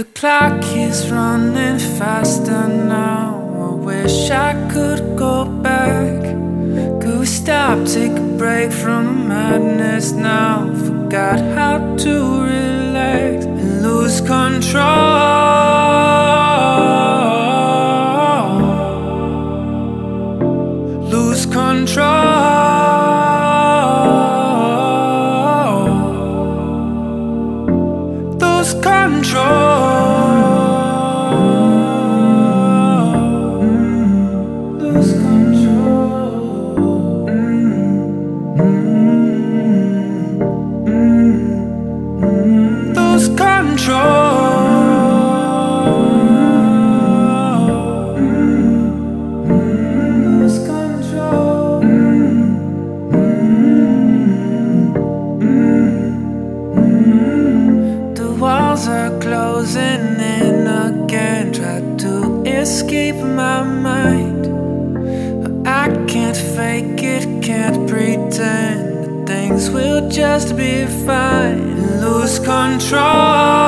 The clock is running faster now. I wish I could go back. Could we stop, take a break from the madness now? Forgot how to relax and lose control. Lose control. Lose control. Lose control. Lose control. Lose control. The walls are closing in again. Try to escape my mind. I can't fake it, can't pretend that things will just be fine. Lose control.